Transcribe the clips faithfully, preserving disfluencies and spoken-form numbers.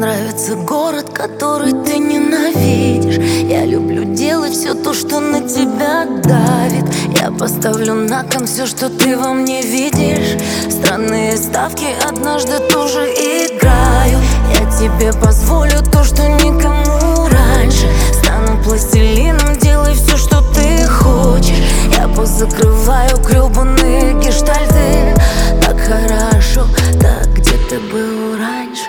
нравится город, который ты ненавидишь. Я люблю делать все то, что на тебя давит. Я поставлю на кон все, что ты во мне видишь. Странные ставки однажды тоже играю. Я тебе позволю то, что никому раньше. Стану пластилином, делай все, что ты хочешь. Я позакрываю гребаные гештальты. Так хорошо, так где ты был раньше?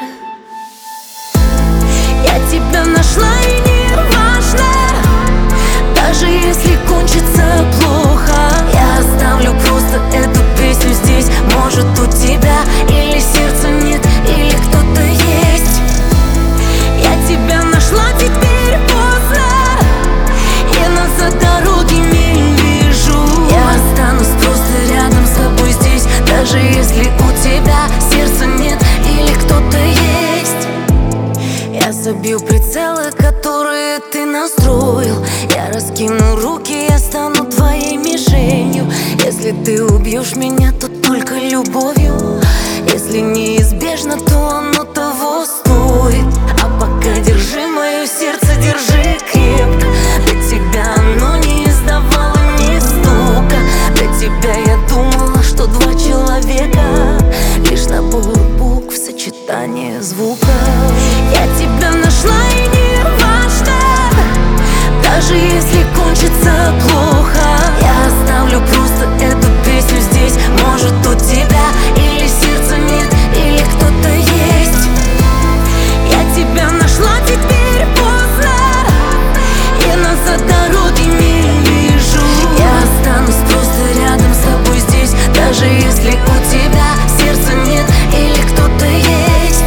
Я тебя нашла, и не важно, даже если кончится плохо. Я оставлю просто эту песню здесь. Может, у тебя или сердца нет, или кто-то есть. Я тебя нашла, теперь поздно. Я назад дороги не вижу. Я останусь просто рядом с тобой здесь, даже если у тебя сердца нет, или кто-то есть. Я забью прицелы, которые ты настроил. Я раскину руки, я стану твоей мишенью. Если ты убьешь меня, то только любовью. Если неизбежно, то оно того стоит. А пока держи мое сердце, держи крепко. Для тебя оно не издавало ни стука. Для тебя я думала, что два человека лишь набор букв, сочетание звуков. Я тебя нашла, и не важно, даже если кончится плохо. Я оставлю просто эту песню здесь. Может, у тебя или сердца нет, или кто-то есть. Я тебя нашла, теперь поздно. Я назад дороги не вижу. Я останусь просто рядом с тобой здесь, даже если у тебя сердца нет, или кто-то есть.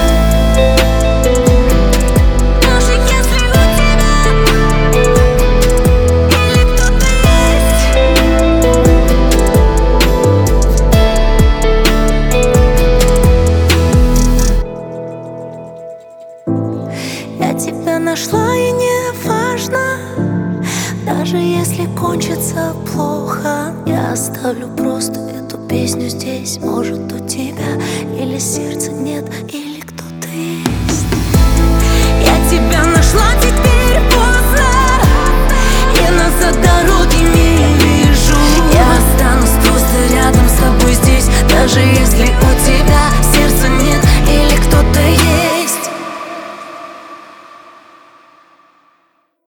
Даже если у тебя или кто-то есть. Я тебя нашла, и не важно, даже если кончится плохо. Я оставлю просто эту песню здесь. Может, у тебя или сердца нет,